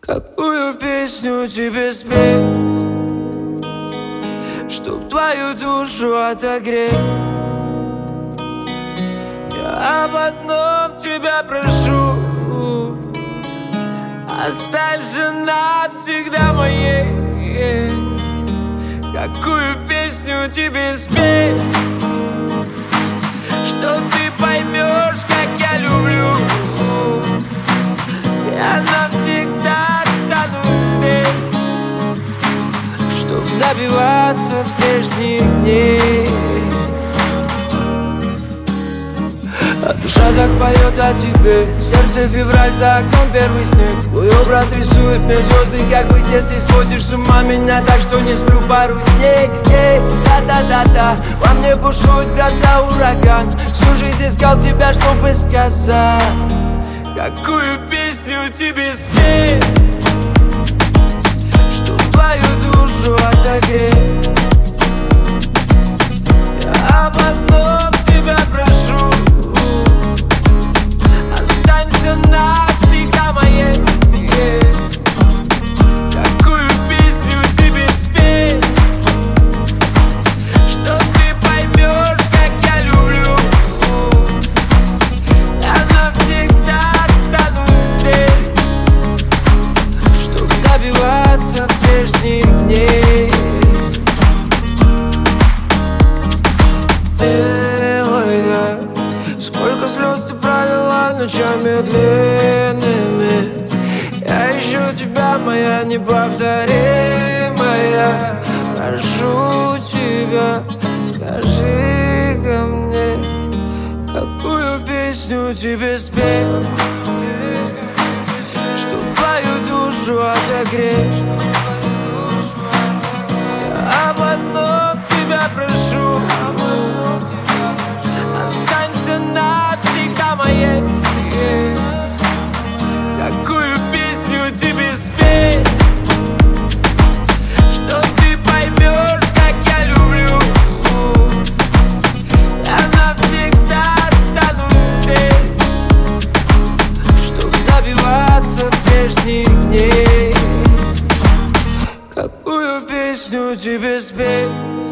Какую песню тебе спеть, чтоб твою душу отогреть? Я об одном тебя прошу: останься навсегда моей. Какую песню тебе спеть, что ты поймешь, как я люблю? Я навсегда останусь здесь, чтоб добиваться прежних дней. А душа так поет о тебе, сердце февраль, за окном первый снег. Твой образ рисует мне звезды, как быть, если сводишь с ума меня так, что не сплю пару дней. Да-да-да-да, во мне бушует гроза, ураган. Всю жизнь искал тебя, чтобы сказать. Какую песню тебе спеть, чтоб твою душу отогреть? Я об одном тебя прошу: останься навсегда моей. Какую песню тебе спеть, что ты поймешь, как я люблю? Я навсегда останусь здесь, чтоб добиваться прежних дней. Белая, сколько слез ты пролила ночами длинными. Я ищу тебя, моя неповторимая. Прошу тебя, скажи ко мне, какую песню тебе спеть, чтоб твою душу отогреть? Я об одном тебя прошу: останься навсегда моей. Какую песню тебе спеть, что ты поймешь, как я люблю? Я навсегда останусь здесь, чтоб добиваться прежних дней. Какую песню тебе спеть,